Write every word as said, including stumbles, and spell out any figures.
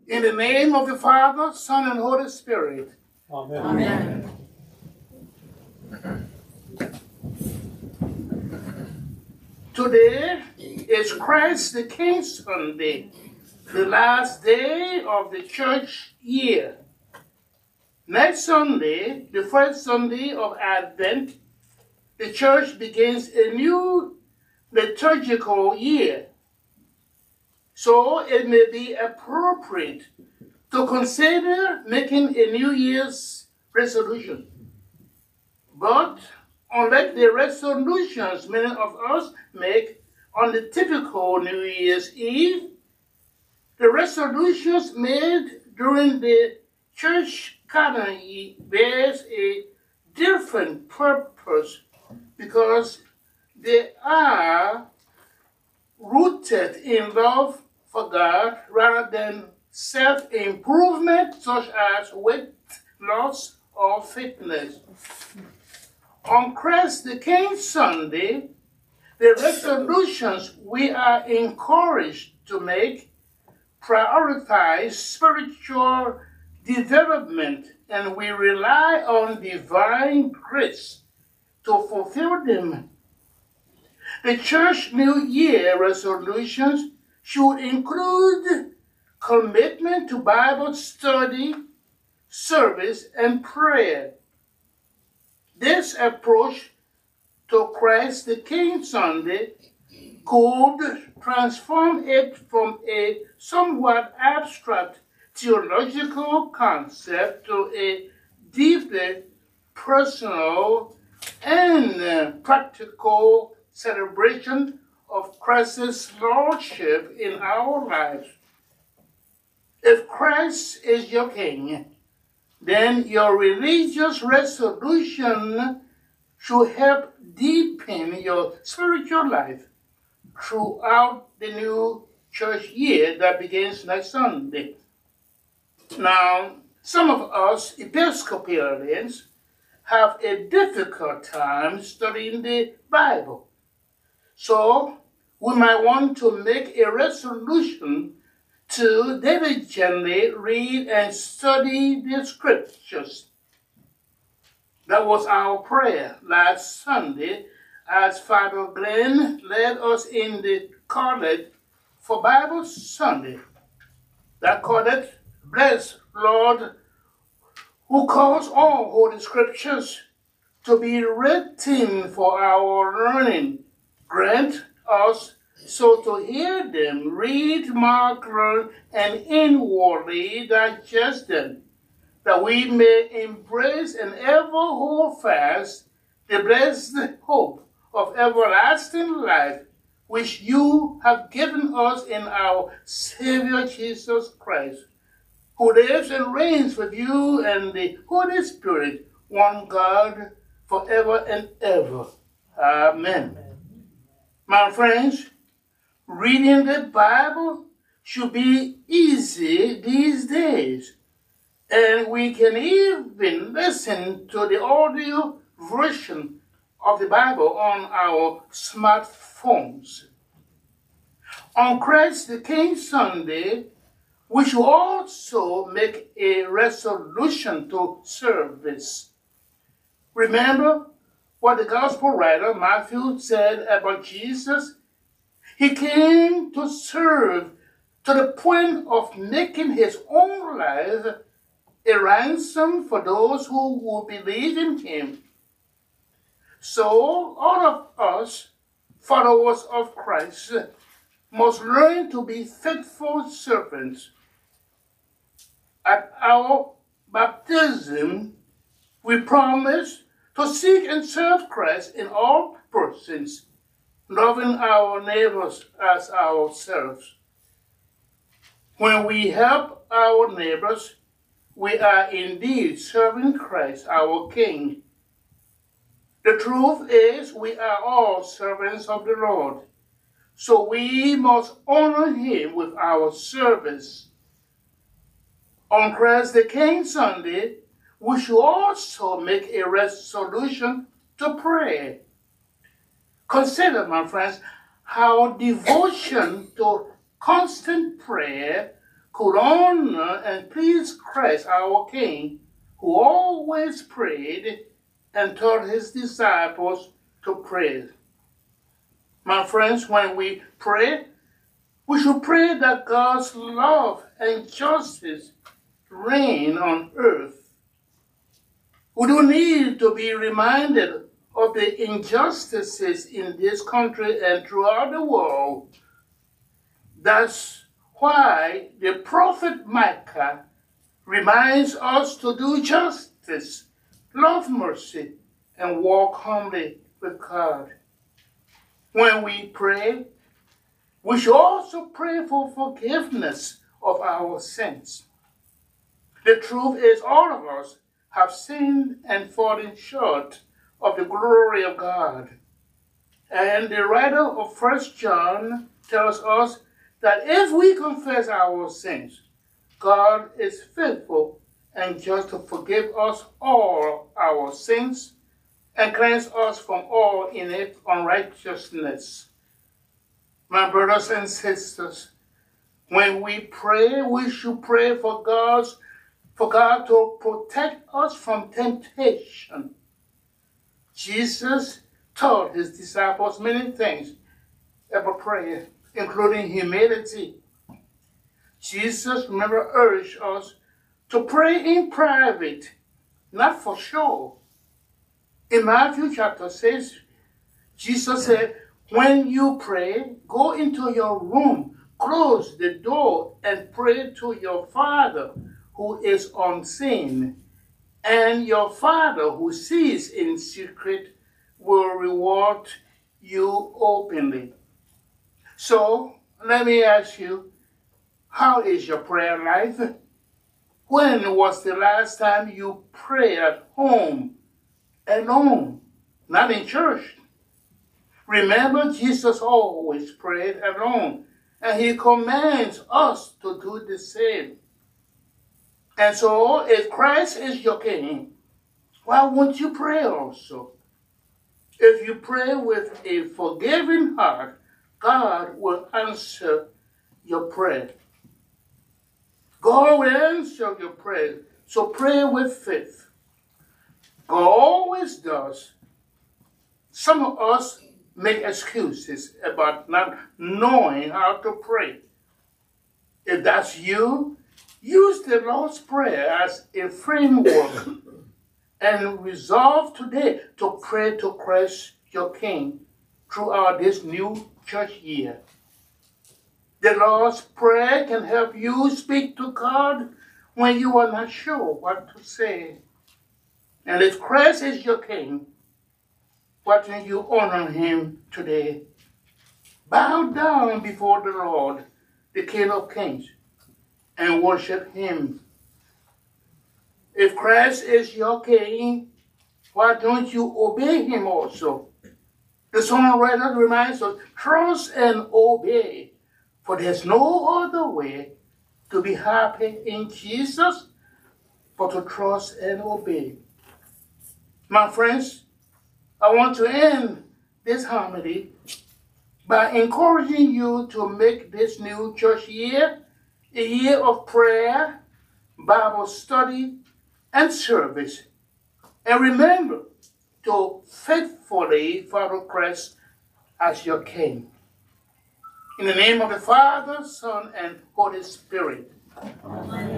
In the name of the Father, Son, and Holy Spirit. Amen. Amen. Today is Christ the King Sunday, the last day of the church year. Next Sunday, the first Sunday of Advent, the church begins a new liturgical year. So it may be appropriate to consider making a New Year's resolution. But unlike the resolutions many of us make on the typical New Year's Eve, the resolutions made during the church canon bears a different purpose because they are rooted in love for God rather than self-improvement such as weight loss or fitness. On Christ the King Sunday, the resolutions we are encouraged to make prioritize spiritual development, and we rely on divine grace to fulfill them. The Church New Year resolutions should include commitment to Bible study, service, and prayer. This approach to Christ the King Sunday could transform it from a somewhat abstract theological concept to a deeply personal and uh, practical celebration of Christ's Lordship in our lives. If Christ is your King, then your religious resolution should help deepen your spiritual life throughout the new church year that begins next Sunday. Now, some of us Episcopalians have a difficult time studying the Bible. So, we might want to make a resolution to diligently read and study the scriptures. That was our prayer last Sunday as Father Glenn led us in the college for Bible Sunday. That college, bless Lord, who calls all holy scriptures to be written for our learning. Grant us so to hear them, read, mark, learn, and inwardly digest them, that we may embrace and ever hold fast the blessed hope of everlasting life, which you have given us in our Savior Jesus Christ, who lives and reigns with you and the Holy Spirit, one God, forever and ever. Amen. My friends, reading the Bible should be easy these days, and we can even listen to the audio version of the Bible on our smartphones. On Christ the King Sunday, we should also make a resolution to service. Remember what the gospel writer Matthew said about Jesus? He came to serve to the point of making his own life a ransom for those who will believe in him. So all of us, followers of Christ, must learn to be faithful servants. At our baptism, we promise to seek and serve Christ in all persons, loving our neighbors as ourselves. When we help our neighbors, we are indeed serving Christ, our King. The truth is, we are all servants of the Lord, so we must honor him with our service. On Christ the King Sunday, we should also make a resolution to pray. Consider, my friends, how devotion to constant prayer could honor and please Christ our King, who always prayed and taught his disciples to pray. My friends, when we pray, we should pray that God's love and justice reign on earth. We do need to be reminded of the injustices in this country and throughout the world. That's why the prophet Micah reminds us to do justice, love mercy, and walk humbly with God. When we pray, we should also pray for forgiveness of our sins. The truth is, all of us have sinned and fallen short of the glory of God. And the writer of First John tells us that if we confess our sins, God is faithful and just to forgive us all our sins and cleanse us from all innate unrighteousness. My brothers and sisters, when we pray, we should pray for God's, for God to protect us from temptation. Jesus taught his disciples many things about prayer, including humility. Jesus, remember, urged us to pray in private, not for show. In Matthew chapter six, Jesus said, when you pray, go into your room, close the door, and pray to your Father who is unseen. And your Father who sees in secret will reward you openly. So, let me ask you, how is your prayer life? When was the last time you prayed at home, alone, not in church? Remember, Jesus always prayed alone, and he commands us to do the same. And so, if Christ is your King, why won't you pray also? If you pray with a forgiving heart, God will answer your prayer. God will answer your prayer. So pray with faith. God always does. Some of us make excuses about not knowing how to pray. If that's you, use the Lord's Prayer as a framework and resolve today to pray to Christ your King throughout this new church year. The Lord's Prayer can help you speak to God when you are not sure what to say. And if Christ is your King, why don't you honor him today? Bow down before the Lord, the King of Kings, and worship him. If Christ is your King, why don't you obey him also? The songwriter reminds us, trust and obey, for there's no other way to be happy in Jesus but to trust and obey. My friends, I want to end this homily by encouraging you to make this new church year a year of prayer, Bible study, and service. And remember to faithfully follow Christ as your King. In the name of the Father, Son, and Holy Spirit. Amen.